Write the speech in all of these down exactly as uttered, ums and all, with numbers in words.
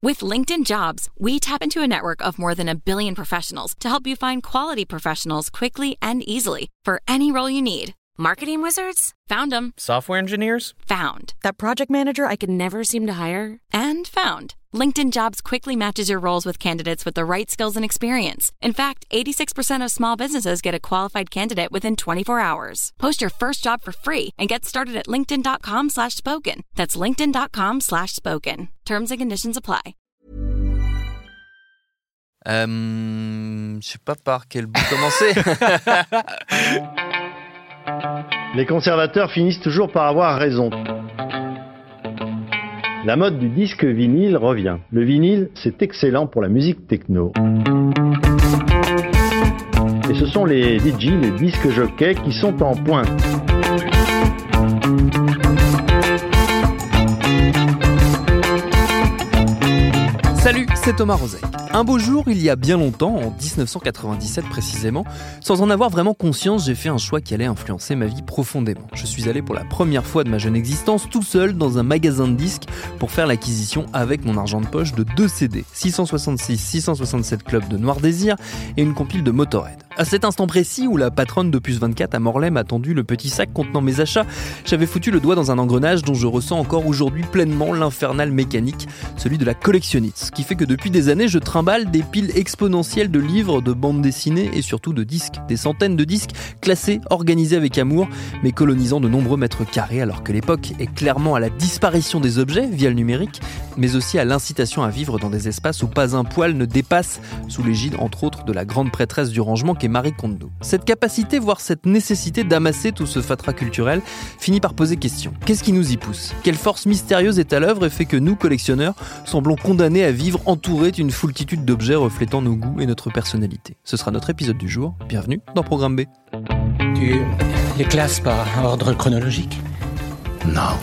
With LinkedIn Jobs, we tap into a network of more than a billion professionals to help you find quality professionals quickly and easily for any role you need. Marketing wizards? Found them. Software engineers? Found. That project manager I could never seem to hire? And found. LinkedIn Jobs quickly matches your roles with candidates with the right skills and experience. In fact, eighty-six percent of small businesses get a qualified candidate within twenty-four hours. Post your first job for free and get started at linkedin.com slash spoken. That's linkedin.com slash spoken. Terms and conditions apply. Euh, je sais pas par quel bout commencer. Les conservateurs finissent toujours par avoir raison. La mode du disque vinyle revient. Le vinyle, c'est excellent pour la musique techno. Et ce sont les D J, les disques jockeys, qui sont en pointe. Salut, c'est Thomas Rozek. Un beau jour, il y a bien longtemps, en dix-neuf cent quatre-vingt-dix-sept précisément, sans en avoir vraiment conscience, j'ai fait un choix qui allait influencer ma vie profondément. Je suis allé pour la première fois de ma jeune existence tout seul dans un magasin de disques pour faire l'acquisition avec mon argent de poche de deux C D, six cent soixante-six six cent soixante-sept Club de Noir Désir et une compile de Motorhead. À cet instant précis où la patronne de Puce vingt-quatre à Morlaix m'a tendu le petit sac contenant mes achats, j'avais foutu le doigt dans un engrenage dont je ressens encore aujourd'hui pleinement l'infernal mécanique, celui de la collectionnite. Ce qui fait que depuis des années, je trimballe des piles exponentielles de livres, de bandes dessinées et surtout de disques. Des centaines de disques classés, organisés avec amour, mais colonisant de nombreux mètres carrés, alors que l'époque est clairement à la disparition des objets via le numérique, mais aussi à l'incitation à vivre dans des espaces où pas un poil ne dépasse, sous l'égide entre autres de la grande prêtresse du rangement qu'est Marie Kondo. Cette capacité, voire cette nécessité d'amasser tout ce fatras culturel, finit par poser question. Qu'est-ce qui nous y pousse ? Quelle force mystérieuse est à l'œuvre et fait que nous, collectionneurs, semblons condamnés à vivre entourés d'une foultitude d'objets reflétant nos goûts et notre personnalité ? Ce sera notre épisode du jour. Bienvenue dans Programme B. Tu les classes par ordre chronologique ? Non.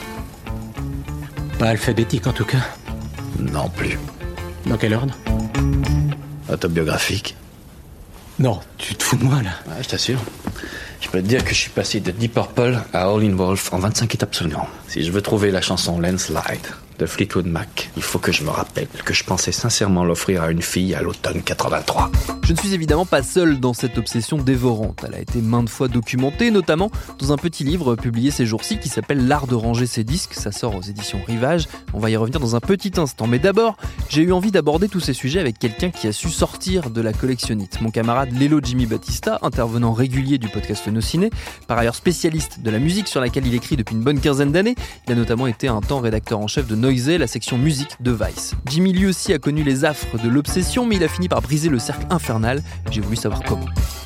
Pas alphabétique en tout cas ? Non plus. Dans quel ordre ? Autobiographique. Non, tu te fous de moi là. Ouais, je t'assure. Je peux te dire que je suis passé de Deep Purple à All in Wolf en vingt-cinq étapes seulement. Si je veux trouver la chanson Landslide de Fleetwood Mac, il faut que je me rappelle que je pensais sincèrement l'offrir à une fille à l'automne quatre-vingt-trois. Je ne suis évidemment pas seul dans cette obsession dévorante. Elle a été maintes fois documentée, notamment dans un petit livre publié ces jours-ci qui s'appelle L'art de ranger ses disques. Ça sort aux éditions Rivage. On va y revenir dans un petit instant. Mais d'abord, j'ai eu envie d'aborder tous ces sujets avec quelqu'un qui a su sortir de la collectionnite. Mon camarade Lelo Jimmy Battista, intervenant régulier du podcast No Ciné, par ailleurs spécialiste de la musique sur laquelle il écrit depuis une bonne quinzaine d'années. Il a notamment été un temps rédacteur en chef de Noisey, la section musique de Vice. Jimmy lui aussi a connu les affres de l'obsession, mais il a fini par briser le cercle infernal. J'ai voulu savoir comment.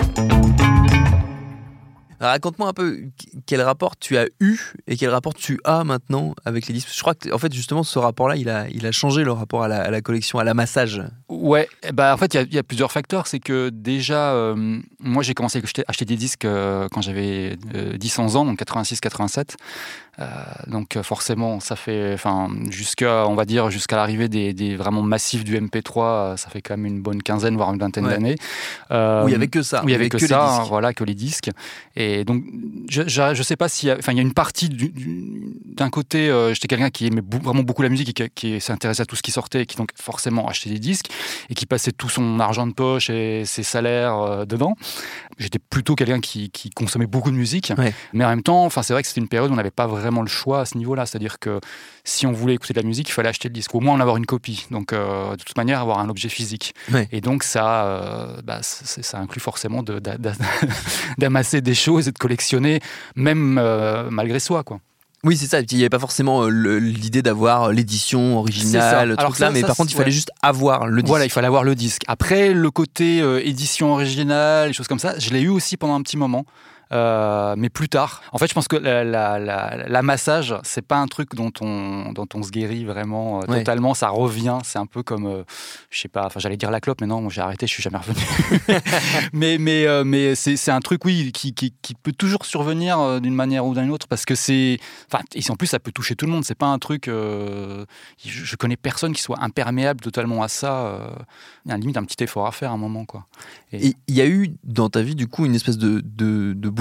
Raconte-moi un peu quel rapport tu as eu et quel rapport tu as maintenant avec les disques. Je crois que en fait justement ce rapport-là, il a, il a changé le rapport à la, à la collection, à l'amassage. Ouais, bah en fait il y, y a plusieurs facteurs. C'est que déjà, euh, moi j'ai commencé à acheter, acheter des disques euh, quand j'avais euh, dix onze ans, donc quatre-vingt-six quatre-vingt-sept. Euh, donc forcément ça fait, enfin jusqu'à, on va dire jusqu'à l'arrivée des, des vraiment massifs du M P trois, ça fait quand même une bonne quinzaine voire une vingtaine ouais. d'années. Euh, où il y avait que ça. Où il y avait que, que ça, hein, voilà, que les disques. Et donc je, je, je sais pas s'il y a, enfin il y a une partie du, du, d'un côté, euh, j'étais quelqu'un qui aimait bou- vraiment beaucoup la musique et qui, qui s'intéressait à tout ce qui sortait, et qui donc forcément achetait des disques et qui passait tout son argent de poche et ses salaires euh, dedans. J'étais plutôt quelqu'un qui, qui consommait beaucoup de musique, ouais. mais en même temps, enfin c'est vrai que c'était une période où on n'avait pas vraiment le choix à ce niveau-là, c'est-à-dire que si on voulait écouter de la musique, il fallait acheter le disque, au moins en avoir une copie, donc euh, de toute manière avoir un objet physique. Ouais. Et donc ça, euh, bah, ça inclut forcément de, de, de, d'amasser des choses et de collectionner, même euh, malgré soi, quoi. Oui, c'est ça. Il n'y avait pas forcément le, l'idée d'avoir l'édition originale, le truc là, mais ça, par contre, il fallait ouais. juste avoir le disque. Voilà, il fallait avoir le disque. Après, le côté euh, édition originale, les choses comme ça, je l'ai eu aussi pendant un petit moment. Euh, mais plus tard. En fait, je pense que la, la, la, l'amassage, c'est pas un truc dont on, dont on se guérit vraiment euh, ouais. totalement. Ça revient. C'est un peu comme, euh, je sais pas. Enfin, j'allais dire la clope, mais non, moi, j'ai arrêté. Je suis jamais revenu. mais mais euh, mais c'est c'est un truc, oui, qui qui, qui peut toujours survenir euh, d'une manière ou d'une autre, parce que c'est. Enfin, et en plus, ça peut toucher tout le monde. C'est pas un truc. Euh, je, je connais personne qui soit imperméable totalement à ça. Euh, il y a limite un petit effort à faire à un moment, quoi. Et il y a eu dans ta vie, du coup, une espèce de de, de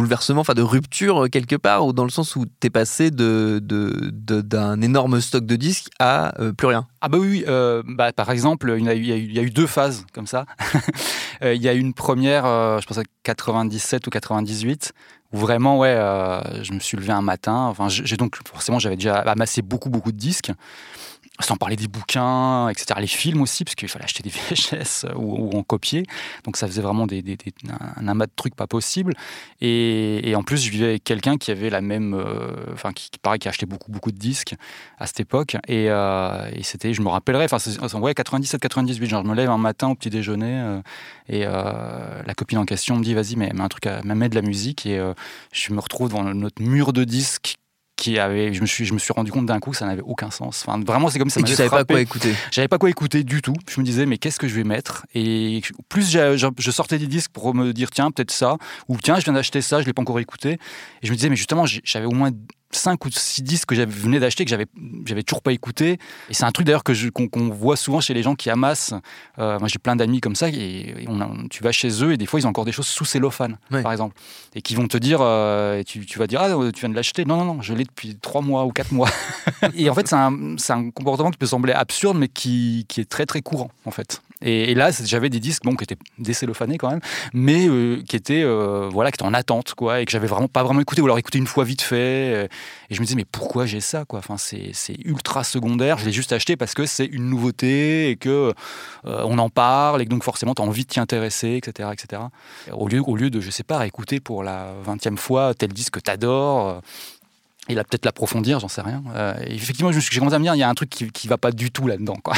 bouleversement, enfin de rupture quelque part, ou dans le sens où t'es passé de, de, de, d'un énorme stock de disques à euh, plus rien. Ah bah oui, euh, bah, par exemple, il y, a eu, il, y a eu, il y a eu deux phases comme ça. euh, il y a eu une première, euh, je pense à quatre-vingt-dix-sept ou quatre-vingt-dix-huit, où vraiment, ouais, euh, je me suis levé un matin. Enfin, j'ai donc forcément, j'avais déjà amassé beaucoup, beaucoup de disques. Sans parler des bouquins, et cetera. Les films aussi, parce qu'il fallait acheter des V H S ou, ou en copier. Donc ça faisait vraiment des, des, des, un amas de trucs pas possible. Et, et en plus, je vivais avec quelqu'un qui avait la même... Euh, enfin, qui, qui paraît qui achetait beaucoup, beaucoup de disques à cette époque. Et, euh, et c'était, je me rappellerai, enfin, c'est, ouais, quatre-vingt-dix-sept quatre-vingt-dix-huit. Genre, je me lève un matin au petit déjeuner euh, et euh, la copine en question me dit, vas-y, mets, mets un truc, à, mets de la musique. Et euh, je me retrouve devant notre mur de disques. Qui avait, je me suis, je me suis rendu compte d'un coup que ça n'avait aucun sens. Enfin, vraiment, c'est comme ça. Et tu savais frappé. Pas quoi écouter. J'avais pas quoi écouter du tout. Je me disais, mais qu'est-ce que je vais mettre ? Et plus je, je sortais des disques pour me dire, tiens, peut-être ça, ou tiens, je viens d'acheter ça, je l'ai pas encore écouté. Et je me disais, mais justement, j'avais au moins cinq ou six disques que j'avais venais d'acheter que j'avais j'avais toujours pas écouté. Et c'est un truc d'ailleurs que je, qu'on, qu'on voit souvent chez les gens qui amassent. Euh, moi j'ai plein d'amis comme ça et, et on a, tu vas chez eux et des fois ils ont encore des choses sous cellophane, ouais. Par exemple, et qui vont te dire euh, et tu, tu vas dire ah tu viens de l'acheter. Non non non, je l'ai depuis trois mois ou quatre mois. Et en fait c'est un c'est un comportement qui peut sembler absurde mais qui qui est très très courant en fait. Et, et là, j'avais des disques bon, qui étaient décellophanés quand même, mais euh, qui étaient euh, voilà, qui étaient en attente, quoi, et que j'avais vraiment pas vraiment écouté, ou alors écouté une fois vite fait. Et je me disais mais pourquoi j'ai ça, quoi. Enfin, c'est c'est ultra secondaire. Je l'ai juste acheté parce que c'est une nouveauté et que euh, on en parle et que donc forcément t'as envie de t'y intéresser, et cetera, et cetera. Au lieu au lieu de je sais pas écouter pour la vingtième fois tel disque que t'adores. Euh, Il a peut-être l'approfondir, j'en sais rien. Euh, effectivement, j'ai commencé à me dire, il y a un truc qui qui va pas du tout là-dedans, quoi.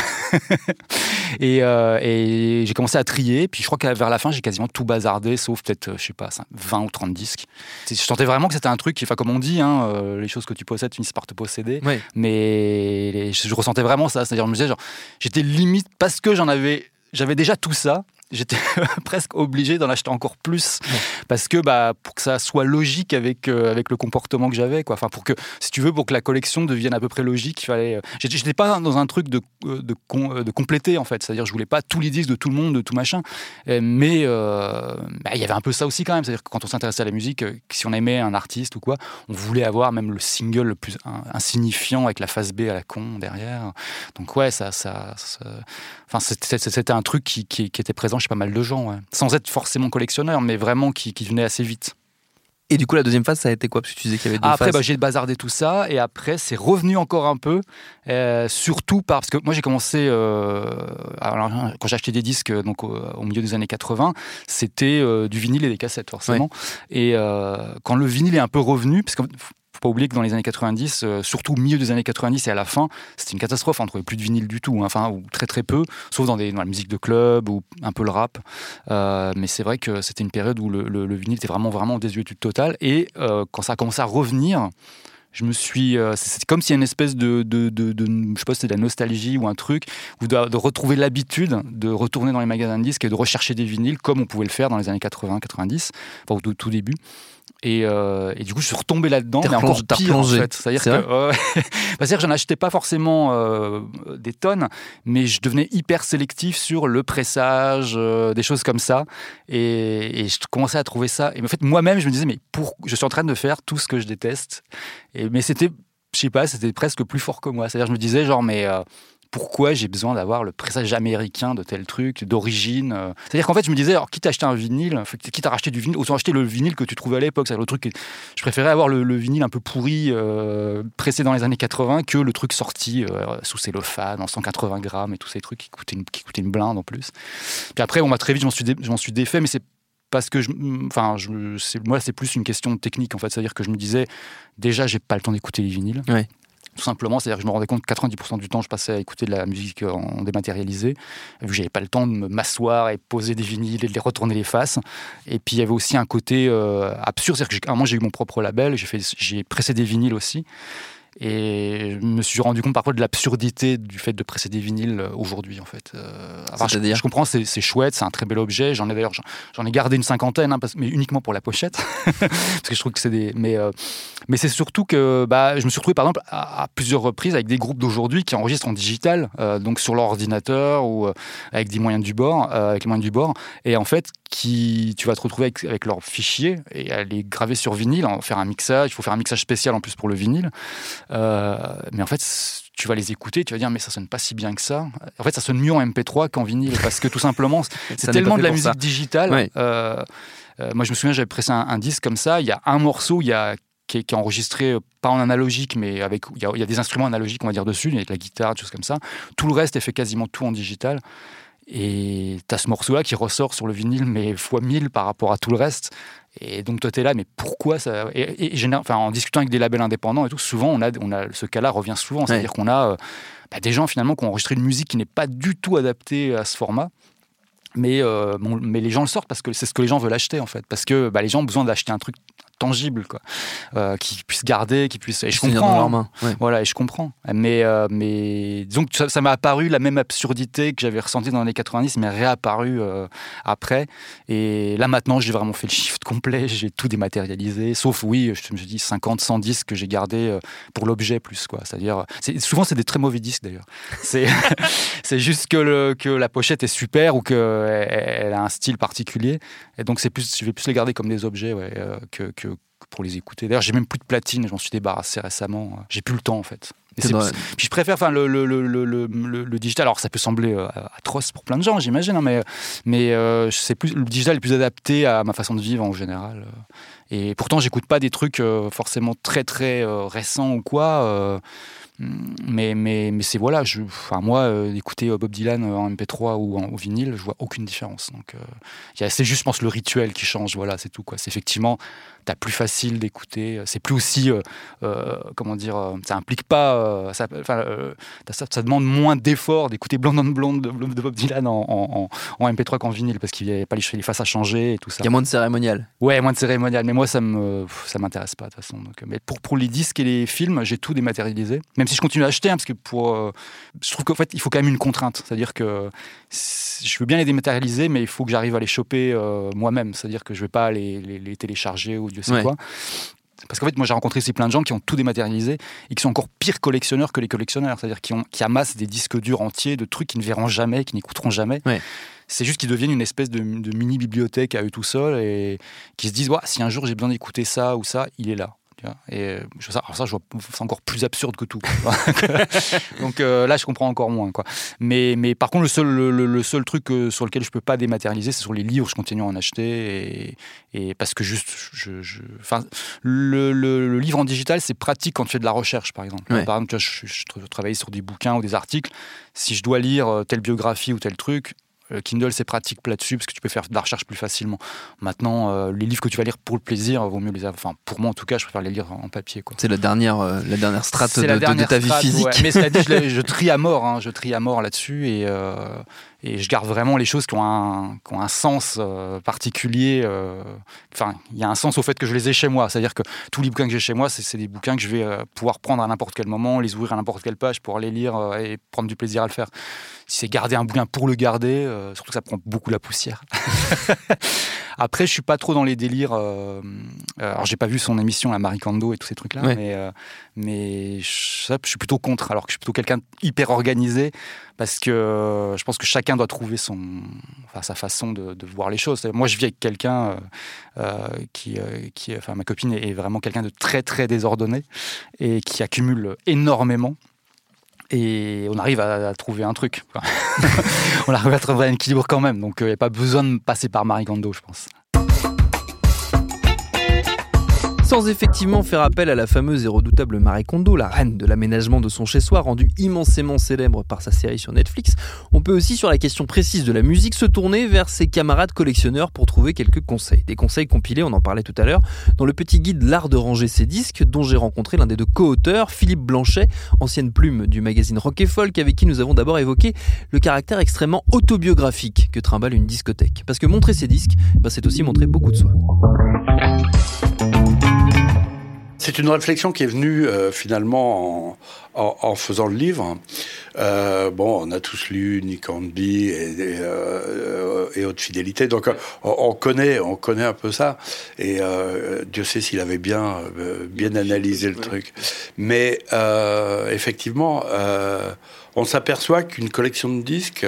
et, euh, et j'ai commencé à trier. Puis je crois qu'à vers la fin, j'ai quasiment tout bazardé, sauf peut-être, je sais pas, vingt ou trente disques. Je sentais vraiment que c'était un truc, enfin comme on dit, hein, euh, les choses que tu possèdes finissent par te posséder. Oui. Mais les, je ressentais vraiment ça. C'est-à-dire, je me disais, genre, j'étais limite parce que j'en avais, j'avais déjà tout ça. J'étais presque obligé d'en acheter encore plus ouais. Parce que bah pour que ça soit logique avec euh, avec le comportement que j'avais, quoi. Enfin pour que si tu veux pour que la collection devienne à peu près logique, il fallait. Euh, j'étais, j'étais pas dans un truc de de, de de compléter en fait, c'est-à-dire je voulais pas tous les disques de tout le monde, de tout machin, euh, mais euh, bah, il y avait un peu ça aussi quand même, c'est-à-dire que quand on s'intéressait à la musique, euh, si on aimait un artiste ou quoi, on voulait avoir même le single le plus un, insignifiant avec la face B à la con derrière. Donc ouais ça ça, ça enfin c'était, c'était un truc qui, qui qui était présent chez pas mal de gens, ouais. Sans être forcément collectionneur, mais vraiment qui, qui venait assez vite. Et du coup, la deuxième phase, ça a été quoi ? Parce que tu disais qu'il y avait deux ah, après, phases. Bah, j'ai bazardé tout ça, et après, c'est revenu encore un peu, euh, surtout par... Parce que moi, j'ai commencé... Euh, alors, quand j'ai acheté des disques donc, au, au milieu des années quatre-vingts, c'était euh, du vinyle et des cassettes, forcément. Ouais. Et euh, quand le vinyle est un peu revenu, parce que... Faut pas oublier que dans les années quatre-vingt-dix, euh, surtout au milieu des années quatre-vingt-dix et à la fin, c'était une catastrophe. On ne trouvait plus de vinyle du tout, hein, enfin, ou très très peu, sauf dans, des, dans la musique de club ou un peu le rap. Euh, mais c'est vrai que c'était une période où le, le, le vinyle était vraiment, vraiment en désuétude totale. Et euh, quand ça a commencé à revenir, je me suis, euh, c'est comme s'il y a une espèce de, de, de, de, je sais pas si c'est de la nostalgie ou un truc, ou de, de retrouver l'habitude de retourner dans les magasins de disques et de rechercher des vinyles comme on pouvait le faire dans les années quatre-vingts quatre-vingt-dix, enfin au tout début. Et, euh, et du coup, je suis retombé là-dedans, t'es mais replongé, encore pire, en fait. C'est-à-dire c'est que, euh, c'est-à-dire que j'en achetais pas forcément euh, des tonnes, mais je devenais hyper sélectif sur le pressage, euh, des choses comme ça. Et, et je commençais à trouver ça. Et en fait, moi-même, je me disais, mais pour, je suis en train de faire tout ce que je déteste. Et, mais c'était, je sais pas, c'était presque plus fort que moi. C'est-à-dire, je me disais, genre, mais euh, pourquoi j'ai besoin d'avoir le pressage américain de tel truc, d'origine. C'est-à-dire qu'en fait, je me disais, alors, quitte à acheter un vinyle, quitte à racheter du vinyle, autant acheter le vinyle que tu trouvais à l'époque. C'est le truc, je préférais avoir le, le vinyle un peu pourri, euh, pressé dans les années quatre-vingts, que le truc sorti euh, sous cellophane, en cent quatre-vingts grammes et tous ces trucs qui coûtaient une, qui coûtaient une blinde en plus. Puis après, bon, bah, très vite, je m'en suis, dé, je m'en suis défait, mais c'est parce que, je, enfin, je, c'est, moi, c'est plus une question de technique, en fait. C'est-à-dire que je me disais, déjà, j'ai pas le temps d'écouter les vinyles. Ouais. Tout simplement, c'est-à-dire que je me rendais compte que quatre-vingt-dix pour cent du temps, je passais à écouter de la musique en dématérialisé, vu que j'avais pas le temps de m'asseoir et poser des vinyles et de les retourner les faces. Et puis il y avait aussi un côté euh, absurde, c'est-à-dire qu'à un moment j'ai eu mon propre label, j'ai fait, j'ai pressé des vinyles aussi. Et je me suis rendu compte parfois de l'absurdité du fait de presser des vinyles aujourd'hui, en fait. Euh, alors, je, je comprends, c'est, c'est chouette, c'est un très bel objet. J'en ai d'ailleurs, j'en, j'en ai gardé une cinquantaine, hein, parce, mais uniquement pour la pochette, parce que je trouve que c'est des. Mais, euh, mais c'est surtout que, bah, je me suis retrouvé par exemple à, à plusieurs reprises avec des groupes d'aujourd'hui qui enregistrent en digital, euh, donc sur leur ordinateur ou euh, avec des moyens du bord, euh, avec les moyens du bord, et en fait, qui, tu vas te retrouver avec, avec leurs fichiers et à les graver sur vinyle, en faire un mixage. Il faut faire un mixage spécial en plus pour le vinyle. Euh, mais en fait, tu vas les écouter, tu vas dire mais ça sonne pas si bien que ça. En fait, ça sonne mieux en M P trois qu'en vinyle parce que tout simplement, c'est tellement de la musique ça. digitale. Ouais. Euh, euh, moi, je me souviens, j'avais pressé un, un disque comme ça. Il y a un morceau, il y a qui est, qui est enregistré euh, pas en analogique, mais avec il y, a, il y a des instruments analogiques, on va dire dessus, il y a de la guitare, des choses comme ça. Tout le reste est fait quasiment tout en digital. Et t'as ce morceau-là qui ressort sur le vinyle, mais fois mille par rapport à tout le reste. Et donc toi t'es là, mais pourquoi ça et, et, et, enfin, en discutant avec des labels indépendants et tout, souvent on a, on a ce cas-là revient souvent, c'est-à-dire ouais. qu'on a euh, bah, des gens finalement qui ont enregistré une musique qui n'est pas du tout adaptée à ce format. Mais, euh, bon, mais les gens le sortent parce que c'est ce que les gens veulent acheter en fait, parce que bah, les gens ont besoin d'acheter un truc tangible, quoi, euh, qu'ils puissent garder, qu'ils puissent. Et je comprends. Dans leurs mains. Ouais. Voilà, et je comprends. Mais, euh, mais disons que ça, ça m'a apparu la même absurdité que j'avais ressentie dans les années quatre-vingt-dix, mais réapparu euh, après. Et là maintenant, j'ai vraiment fait le shift complet. J'ai tout dématérialisé, sauf oui, je me dis cinquante, cent disques que j'ai gardés euh, pour l'objet plus, quoi. C'est-à-dire, c'est, souvent c'est des très mauvais disques d'ailleurs. C'est, c'est juste que, le, que la pochette est super ou que elle a un style particulier, et donc c'est plus, je vais plus les garder comme des objets ouais, euh, que, que pour les écouter. D'ailleurs, j'ai même plus de platine, je m'en suis débarrassé récemment. J'ai plus le temps en fait. C'est c'est, puis je préfère enfin, le, le, le, le, le, le digital. Alors ça peut sembler euh, atroce pour plein de gens, j'imagine, hein, mais, mais euh, c'est plus, le digital est plus adapté à ma façon de vivre en général. Et pourtant, j'écoute pas des trucs euh, forcément très très euh, récents ou quoi. Euh, Mais, mais, mais c'est voilà, je, enfin moi, euh, écouter Bob Dylan en M P trois ou en au vinyle, je vois aucune différence. Donc, euh, y a, c'est juste, je pense, le rituel qui change. Voilà, c'est tout, quoi. C'est effectivement, t'as plus facile d'écouter. C'est plus aussi, euh, euh, comment dire, euh, ça implique pas, euh, ça, euh, ça, ça demande moins d'efforts d'écouter Blonde on Blonde de, de Bob Dylan en, en, en M P trois qu'en vinyle parce qu'il n'y a pas les, les faces à changer et tout ça. Il y a moins de cérémonial. Ouais, moins de cérémonial. Mais moi, ça me, ça m'intéresse pas de toute façon. Donc, mais pour pour les disques et les films, j'ai tout dématérialisé. Même si je continue à acheter, hein, parce que pour, euh, je trouve qu'en fait, il faut quand même une contrainte. C'est-à-dire que je veux bien les dématérialiser, mais il faut que j'arrive à les choper euh, moi-même. C'est-à-dire que je ne vais pas les, les, les télécharger ou Dieu sait ouais. quoi. Parce qu'en fait, moi, j'ai rencontré ici plein de gens qui ont tout dématérialisé et qui sont encore pires collectionneurs que les collectionneurs. C'est-à-dire qui, ont, qui amassent des disques durs entiers de trucs qu'ils ne verront jamais, qui n'écouteront jamais. Ouais. C'est juste qu'ils deviennent une espèce de, de mini-bibliothèque à eux tout seuls et qui se disent ouais, si un jour j'ai besoin d'écouter ça ou ça, il est là. Et je, alors ça, je vois, c'est encore plus absurde que tout. Donc euh, là, je comprends encore moins, quoi. Mais, mais par contre, le seul, le, le seul truc euh, sur lequel je peux pas dématérialiser, c'est sur les livres. Je continue à en acheter et, et parce que juste, je, je, enfin, le, le, le livre en digital, c'est pratique quand tu fais de la recherche, par exemple. Ouais. Par exemple, tu vois, je, je, je travaille sur des bouquins ou des articles. Si je dois lire telle biographie ou tel truc. Kindle, c'est pratique là-dessus parce que tu peux faire de la recherche plus facilement. Maintenant, euh, les livres que tu vas lire pour le plaisir, vaut mieux les avoir. Enfin, pour moi, en tout cas, je préfère les lire en papier, quoi. C'est la dernière, euh, la dernière strate de, la dernière de ta strate, vie physique. Ouais. Mais cela dit, je, je trie à mort. Hein, je trie à mort là-dessus et, euh, et je garde vraiment les choses qui ont un, qui ont un sens euh, particulier. Euh, enfin, il y a un sens au fait que je les ai chez moi. C'est-à-dire que tous les bouquins que j'ai chez moi, c'est, c'est des bouquins que je vais euh, pouvoir prendre à n'importe quel moment, les ouvrir à n'importe quelle page, pouvoir les lire euh, et prendre du plaisir à le faire. Si c'est garder un bouquin pour le garder, euh, surtout que ça prend beaucoup la poussière. Après, je suis pas trop dans les délires. Euh, alors, j'ai pas vu son émission, la Marie Kondo et tous ces trucs-là, ouais. mais, euh, mais je, ça, je suis plutôt contre. Alors que je suis plutôt quelqu'un hyper organisé, parce que euh, je pense que chacun doit trouver son, enfin, sa façon de, de voir les choses. Moi, je vis avec quelqu'un euh, euh, qui, euh, qui, enfin, ma copine est vraiment quelqu'un de très très désordonné et qui accumule énormément. Et on arrive à, à trouver un truc. On arrive à trouver un équilibre quand même. Donc il euh, n'y a pas besoin de passer par Marie Kondo, je pense. Sans effectivement faire appel à la fameuse et redoutable Marie Kondo, la reine de l'aménagement de son chez-soi, rendue immensément célèbre par sa série sur Netflix, on peut aussi, sur la question précise de la musique, se tourner vers ses camarades collectionneurs pour trouver quelques conseils. Des conseils compilés, on en parlait tout à l'heure, dans le petit guide L'art de ranger ses disques, dont j'ai rencontré l'un des deux co-auteurs, Philippe Blanchet, ancienne plume du magazine Rock et Folk, avec qui nous avons d'abord évoqué le caractère extrêmement autobiographique que trimballe une discothèque. Parce que montrer ses disques, ben c'est aussi montrer beaucoup de soi. C'est une réflexion qui est venue euh, finalement en, en, en faisant le livre. Euh, bon, on a tous lu Nick Hornby et, et, euh, et Haute Fidélité, donc on, on connaît, on connaît un peu ça. Et euh, Dieu sait s'il avait bien, euh, bien analysé le truc. Mais euh, effectivement, euh, on s'aperçoit qu'une collection de disques,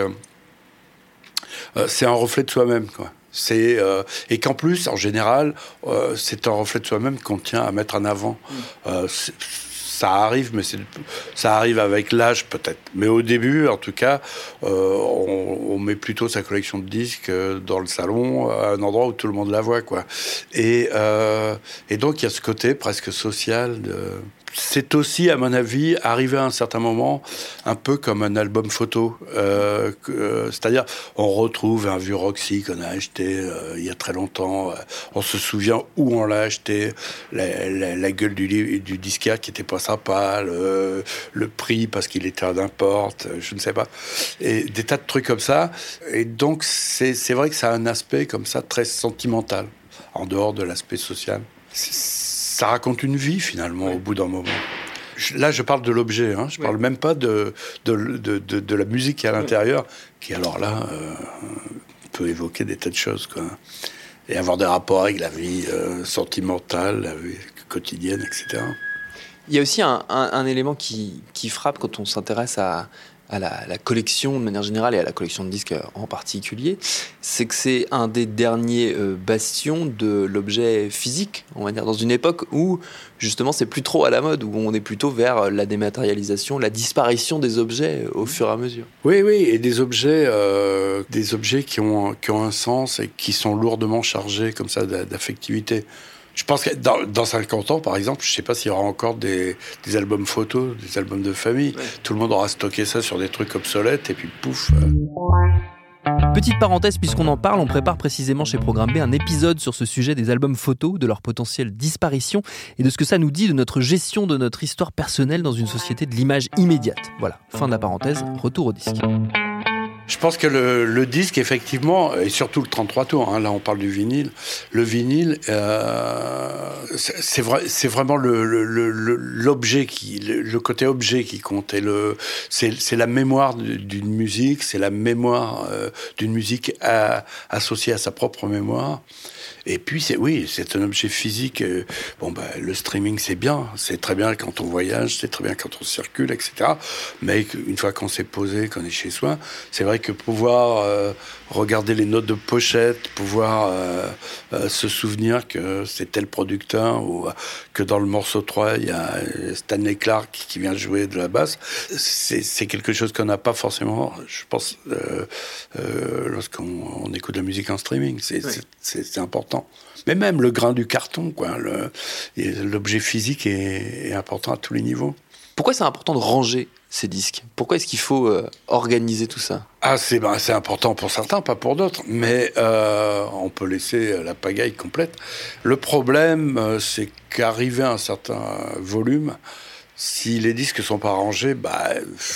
euh, c'est un reflet de soi-même, quoi. C'est, euh, et qu'en plus, en général, euh, c'est un reflet de soi-même qu'on tient à mettre en avant. Euh, ça arrive, mais c'est, ça arrive avec l'âge peut-être. Mais au début, en tout cas, euh, on, on met plutôt sa collection de disques dans le salon, à un endroit où tout le monde la voit, quoi. Et, euh, et donc, il y a ce côté presque social de... C'est aussi, à mon avis, arrivé à un certain moment, un peu comme un album photo. Euh, euh, c'est-à-dire, on retrouve un vieux Roxy qu'on a acheté euh, il y a très longtemps. On se souvient où on l'a acheté, la, la, la gueule du, du disquaire qui était pas sympa, le, le prix parce qu'il était en importe, je ne sais pas. Et des tas de trucs comme ça. Et donc, c'est, c'est vrai que ça a un aspect comme ça très sentimental, en dehors de l'aspect social. C'est, Ça raconte une vie, finalement, oui. Au bout d'un moment. Là, je parle de l'objet, hein. Je ne oui. parle même pas de, de, de, de, de la musique qui est à l'intérieur, oui. qui, alors là, euh, peut évoquer des tas de choses, quoi. Et avoir des rapports avec la vie euh, sentimentale, la vie quotidienne, et cetera. Il y a aussi un, un, un élément qui, qui frappe quand on s'intéresse à... à la, la collection de manière générale et à la collection de disques en particulier, c'est que c'est un des derniers euh, bastions de l'objet physique, on va dire, dans une époque où justement c'est plus trop à la mode, où on est plutôt vers la dématérialisation, la disparition des objets au fur et à mesure. Oui, oui, et des objets, euh, des objets qui ont, qui ont un sens et qui sont lourdement chargés comme ça d'affectivité. Je pense que dans, dans cinquante ans, par exemple, je ne sais pas s'il y aura encore des, des albums photos, des albums de famille. Ouais. Tout le monde aura stocké ça sur des trucs obsolètes et puis pouf. Petite parenthèse, puisqu'on en parle, on prépare précisément chez Programme B un épisode sur ce sujet des albums photos, de leur potentielle disparition et de ce que ça nous dit de notre gestion de notre histoire personnelle dans une société de l'image immédiate. Voilà, fin de la parenthèse, retour au disque. Je pense que le, le disque, effectivement, et surtout le trente-trois tours, hein, là on parle du vinyle, le vinyle, euh, c'est, c'est, vrai, c'est vraiment le, le, le, l'objet, qui, le, le côté objet qui compte. Et le, c'est, c'est la mémoire d'une musique, c'est la mémoire euh, d'une musique à, associée à sa propre mémoire. Et puis, c'est, oui, c'est un objet physique. Euh, bon, ben, le streaming, c'est bien. C'est très bien quand on voyage, c'est très bien quand on circule, et cetera. Mais une fois qu'on s'est posé, qu'on est chez soi, c'est vrai que pouvoir euh, regarder les notes de pochette, pouvoir euh, euh, se souvenir que c'est tel producteur ou euh, que dans le morceau trois, il y a Stanley Clarke qui vient jouer de la basse, c'est, c'est quelque chose qu'on n'a pas forcément, je pense, euh, euh, lorsqu'on on écoute de la musique en streaming. C'est, oui. c'est, c'est, c'est important. Mais même le grain du carton, quoi, le, l'objet physique est, est important à tous les niveaux. Pourquoi c'est important de ranger ces disques ? Pourquoi est-ce qu'il faut euh, organiser tout ça ? Ah, c'est, ben, c'est important pour certains, pas pour d'autres. Mais euh, on peut laisser la pagaille complète. Le problème, euh, c'est qu'arrivé à un certain volume, si les disques sont pas rangés, bah,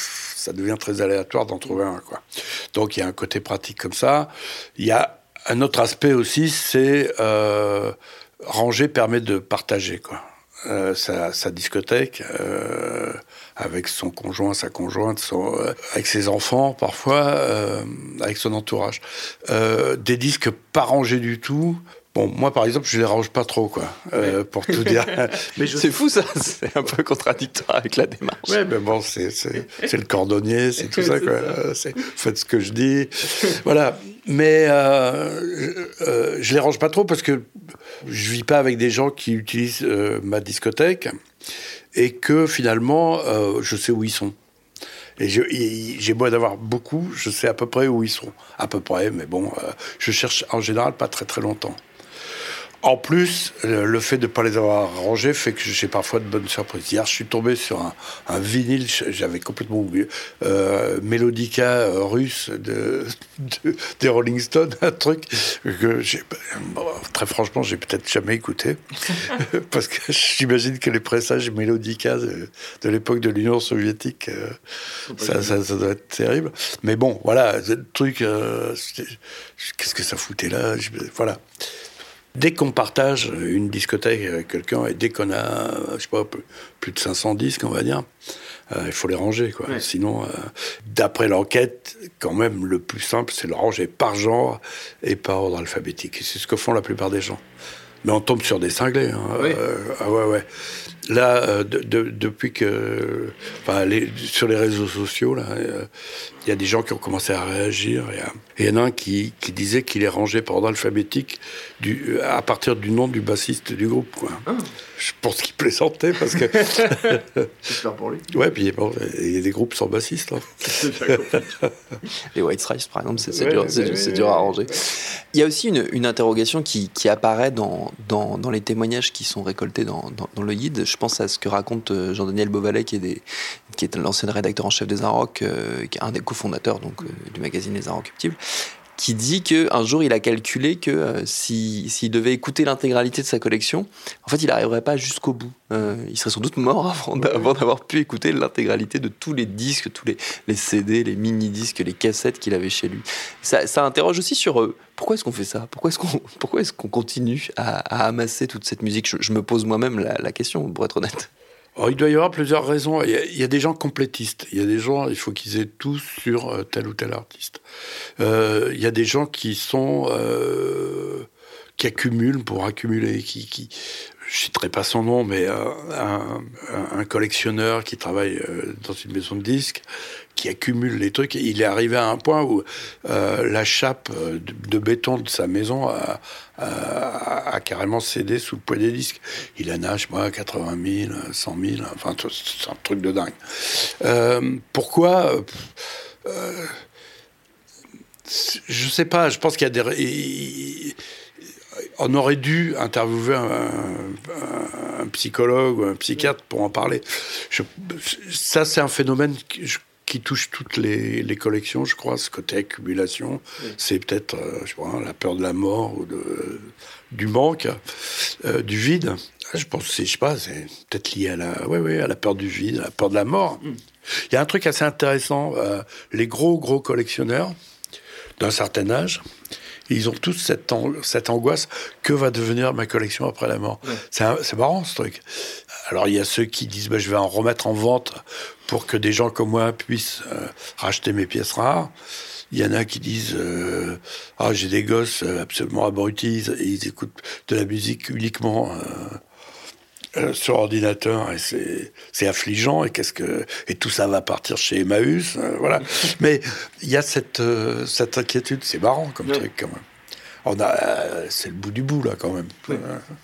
ça devient très aléatoire d'en trouver un, quoi. Donc il y a un côté pratique comme ça. Il y a un autre aspect aussi, c'est euh, ranger permet de partager, quoi. Euh, sa, sa discothèque euh, avec son conjoint, sa conjointe, son, euh, avec ses enfants parfois, euh, avec son entourage. Euh, des disques pas rangés du tout. Bon, moi, par exemple, je les range pas trop, quoi, euh, pour tout dire. Mais je... C'est fou, ça. C'est un peu contradictoire avec la démarche. Ouais, mais bon, c'est, c'est, c'est le cordonnier, c'est tout ça, quoi. C'est, faites ce que je dis. Voilà. Mais euh, euh, je les range pas trop parce que je vis pas avec des gens qui utilisent euh, ma discothèque et que, finalement, euh, je sais où ils sont. Et je, j'ai beau d'avoir beaucoup, je sais à peu près où ils sont. À peu près, mais bon, euh, je cherche en général pas très très longtemps. En plus, le fait de ne pas les avoir rangés fait que j'ai parfois de bonnes surprises. Hier, je suis tombé sur un, un vinyle, j'avais complètement oublié, euh, Mélodica russe de, de, des Rolling Stones, un truc que j'ai, bon, très franchement, j'ai peut-être jamais écouté, parce que j'imagine que les pressages Mélodica de, de l'époque de l'Union soviétique, euh, ça, ça, ça doit être terrible. Mais bon, voilà, le truc, euh, qu'est-ce que ça foutait là ? je, Voilà. Dès qu'on partage une discothèque avec quelqu'un et dès qu'on a, je sais pas, plus de cinq cents disques, on va dire, euh, il faut les ranger, quoi. Ouais. Sinon, euh, d'après l'enquête, quand même, le plus simple, c'est de le ranger par genre et par ordre alphabétique. Et c'est ce que font la plupart des gens. Mais on tombe sur des cinglés. Hein. Oui. Euh, ah ouais, ouais. Là, euh, de, de, depuis que... Enfin, les, sur les réseaux sociaux, là, il euh, y a des gens qui ont commencé à réagir. Et il y en a un qui, qui disait qu'il est rangé par ordre alphabétique du, à partir du nom du bassiste du groupe, quoi. Ah. Je pense qu'il plaisantait, parce que... J'espère pour lui. Ouais, puis bon, il y a des groupes sans bassiste. Hein. Les White Stripes, par exemple, c'est, c'est, ouais, dur, c'est, ouais, c'est dur à ranger. Il y a aussi une, une interrogation qui, qui apparaît dans, dans, dans les témoignages qui sont récoltés dans, dans, dans le guide. Je pense à ce que raconte Jean-Daniel Beauvalet, qui est, des, qui est l'ancien rédacteur en chef des Inrocks, euh, qui est un des cofondateurs donc, euh, du magazine Les Inrocuptibles, qui dit qu'un jour, il a calculé que euh, si, s'il devait écouter l'intégralité de sa collection, en fait, il n'arriverait pas jusqu'au bout. Euh, il serait sans doute mort avant, avant d'avoir pu écouter l'intégralité de tous les disques, tous les, les C D, les mini-disques, les cassettes qu'il avait chez lui. Ça, ça interroge aussi sur euh, pourquoi est-ce qu'on fait ça ? Pourquoi est-ce qu'on, pourquoi est-ce qu'on continue à, à amasser toute cette musique ? je, je me pose moi-même la, la question, pour être honnête. Alors, il doit y avoir plusieurs raisons. Il y, a, il y a des gens complétistes. Il y a des gens, il faut qu'ils aient tout sur tel ou tel artiste. Euh, il y a des gens qui sont... Euh, qui accumulent pour accumuler, qui... qui je ne citerai pas son nom, mais euh, un, un collectionneur qui travaille euh, dans une maison de disques, qui accumule les trucs. Il est arrivé à un point où euh, la chape de, de béton de sa maison a, a, a carrément cédé sous le poids des disques. Il en a, je sais pas, quatre-vingt mille, cent mille, enfin, c'est un truc de dingue. Euh, pourquoi euh, je ne sais pas, je pense qu'il y a des... Il, on aurait dû interviewer un, un, un psychologue ou un psychiatre pour en parler. Je, ça, c'est un phénomène qui, qui touche toutes les, les collections, je crois, ce côté accumulation. Oui. C'est peut-être euh, je sais pas, la peur de la mort ou de, du manque, euh, du vide. Je pense que c'est, je sais pas, c'est peut-être lié à la, ouais, ouais, à la peur du vide, à la peur de la mort. Mm. Il y a un truc assez intéressant. Euh, les gros, gros collectionneurs d'un certain âge, ils ont tous cette, an- cette angoisse. Que va devenir ma collection après la mort ? Ouais. c'est, un, c'est marrant, ce truc. Alors, il y a ceux qui disent bah, « je vais en remettre en vente pour que des gens comme moi puissent euh, racheter mes pièces rares ». Il y en a qui disent euh, « ah, j'ai des gosses absolument abrutis, et ils écoutent de la musique uniquement... Euh, Euh, sur ordinateur, et c'est, c'est affligeant, et qu'est-ce que et tout ça va partir chez Emmaüs, euh, voilà. Mais il y a cette euh, cette inquiétude, c'est marrant comme ouais. truc quand même. On a, euh, c'est le bout du bout là quand même. Ouais.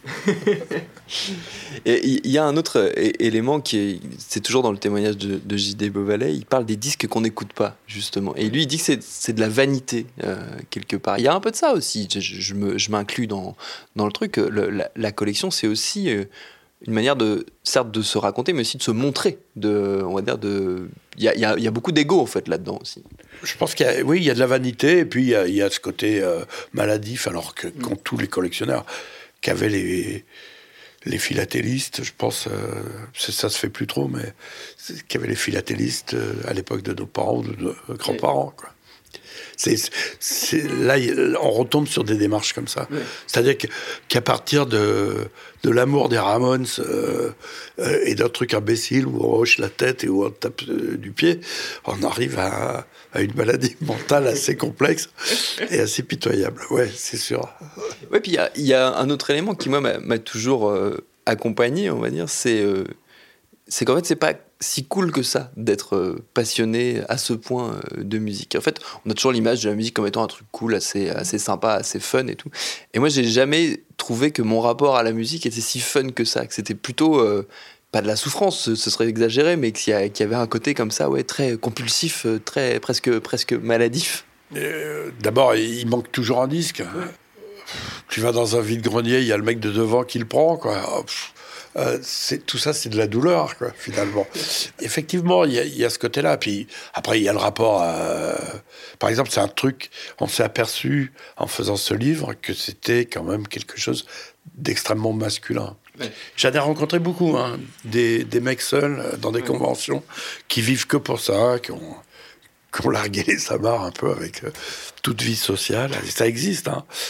Et il y a un autre é- élément qui est, c'est toujours dans le témoignage de, de J D Beauvalet. Il parle des disques qu'on n'écoute pas justement, et lui il dit que c'est, c'est de la vanité euh, quelque part. Il y a un peu de ça aussi. Je, je, je, me, je m'inclus dans dans le truc. Le, la, la collection, c'est aussi euh, une manière de, certes, de se raconter, mais aussi de se montrer. De, on va dire de, il y a, il y a, il y a beaucoup d'ego en fait là-dedans aussi. Je pense qu'il y a, oui, il y a de la vanité, et puis il y a, il y a ce côté euh, maladif, alors que mmh. quand tous les collectionneurs qu'avaient les les philatélistes, je pense, euh, ça se fait plus trop, mais qu'avaient les philatélistes euh, à l'époque de nos parents ou de nos grands-parents, quoi. C'est, c'est, là, on retombe sur des démarches comme ça. Oui. C'est-à-dire que, qu'à partir de, de l'amour des Ramones euh, euh, et d'un truc imbécile où on hoche la tête et où on tape euh, du pied, on arrive à, à une maladie mentale assez complexe et assez pitoyable. Ouais, c'est sûr. Ouais, puis il y, y a un autre élément qui, moi, m'a, m'a toujours euh, accompagné, on va dire, c'est, euh, c'est qu'en fait, c'est pas si cool que ça d'être passionné à ce point de musique. En fait, on a toujours l'image de la musique comme étant un truc cool, assez, assez sympa, assez fun et tout. Et moi, j'ai jamais trouvé que mon rapport à la musique était si fun que ça, que c'était plutôt euh, pas de la souffrance, ce, ce serait exagéré, mais qu'il y, a, qu'il y avait un côté comme ça, ouais, très compulsif, très presque presque maladif. Euh, d'abord, il manque toujours un disque. Ouais. Tu vas dans un vide-grenier, il y a le mec de devant qui le prend, quoi. Oh, Euh, c'est, tout ça, c'est de la douleur, quoi, finalement. Effectivement, il y, y a ce côté-là. Puis après, il y a le rapport à... Par exemple, c'est un truc... On s'est aperçu, en faisant ce livre, que c'était quand même quelque chose d'extrêmement masculin. Ouais. J'en ai rencontré beaucoup, hein, des, des mecs seuls, dans des ouais. conventions, qui vivent que pour ça, qui ont, qui ont largué les amarres un peu avec euh, toute vie sociale. Et ça existe, hein.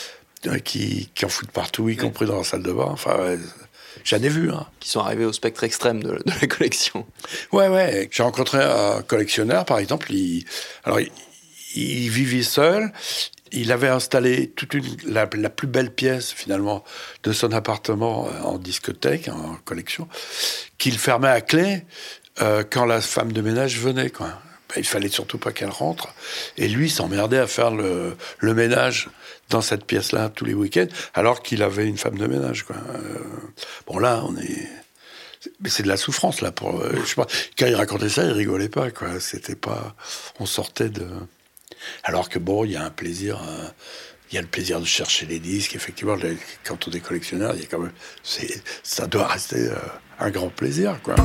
qui, qui en foutent partout, y compris dans la salle de bain. Enfin, ouais, j'en ai vu. Hein. Qui sont arrivés au spectre extrême de, de la collection. Ouais, ouais. J'ai rencontré un collectionneur, par exemple. Il, alors, il, il vivait seul. Il avait installé toute une, la, la plus belle pièce, finalement, de son appartement en discothèque, en collection, qu'il fermait à clé euh, quand la femme de ménage venait, quoi. Ben, il fallait surtout pas qu'elle rentre. Et lui, il s'emmerdait à faire le, le ménage dans cette pièce-là tous les week-ends, alors qu'il avait une femme de ménage, quoi. Euh, bon, là, on est... Mais c'est de la souffrance, là. Pour, euh, je sais pas, quand il racontait ça, il rigolait pas, quoi. C'était pas... On sortait de... Alors que bon, il y a un plaisir, euh, il y a le plaisir de chercher les disques. Effectivement, les, quand on est collectionneur, il y a quand même, c'est, ça doit rester euh, un grand plaisir, quoi.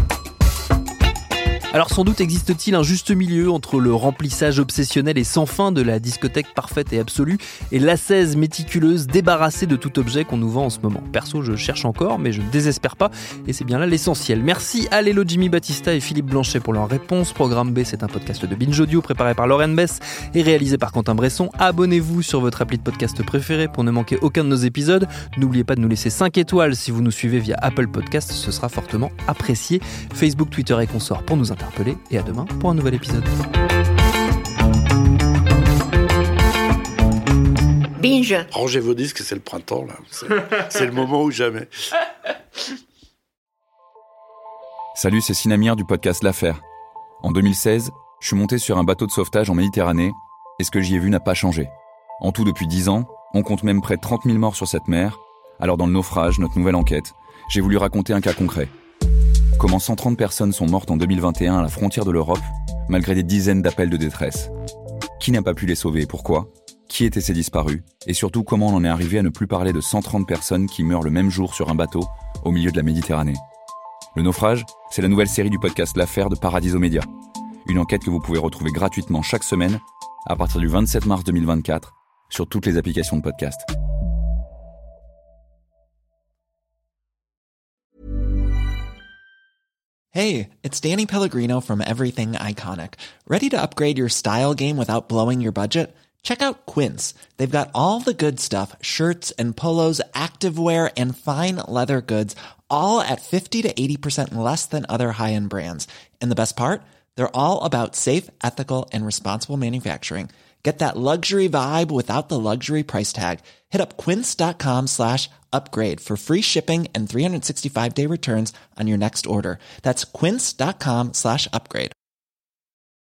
Alors sans doute existe-t-il un juste milieu entre le remplissage obsessionnel et sans fin de la discothèque parfaite et absolue et l'ascèse méticuleuse débarrassée de tout objet qu'on nous vend en ce moment. Perso, je cherche encore, mais je ne désespère pas et c'est bien là l'essentiel. Merci à Lélo Jimmy Battista et Philippe Blanchet pour leurs réponses. Programme B, c'est un podcast de Binge Audio préparé par Lauren Bess et réalisé par Quentin Bresson. Abonnez-vous sur votre appli de podcast préféré pour ne manquer aucun de nos épisodes. N'oubliez pas de nous laisser cinq étoiles si vous nous suivez via Apple Podcast, ce sera fortement apprécié. Facebook, Twitter et consorts pour nous interpeller et à demain pour un nouvel épisode. Binge. Rangez vos disques, c'est le printemps là. C'est, c'est le moment ou jamais. Salut, c'est Sinamir du podcast L'Affaire. En deux mille seize, je suis monté sur un bateau de sauvetage en Méditerranée et ce que j'y ai vu n'a pas changé. En tout, depuis dix ans, on compte même près de trente mille morts sur cette mer. Alors dans le naufrage, notre nouvelle enquête, j'ai voulu raconter un cas concret. Comment cent trente personnes sont mortes en deux mille vingt et un à la frontière de l'Europe, malgré des dizaines d'appels de détresse. Qui n'a pas pu les sauver et pourquoi ? Qui étaient ces disparus ? Et surtout, comment on en est arrivé à ne plus parler de cent trente personnes qui meurent le même jour sur un bateau, au milieu de la Méditerranée ? Le naufrage, c'est la nouvelle série du podcast L'Affaire de Paradiso Media. Une enquête que vous pouvez retrouver gratuitement chaque semaine, à partir du vingt-sept mars deux mille vingt-quatre, sur toutes les applications de podcast. Hey, it's Danny Pellegrino from Everything Iconic. Ready to upgrade your style game without blowing your budget? Check out Quince. They've got all the good stuff, shirts and polos, activewear, and fine leather goods, all at fifty to eighty percent less than other high-end brands. And the best part? They're all about safe, ethical, and responsible manufacturing. Get that luxury vibe without the luxury price tag. Hit up quince.com slash upgrade for free shipping and three sixty-five day returns on your next order. That's quince.com slash upgrade.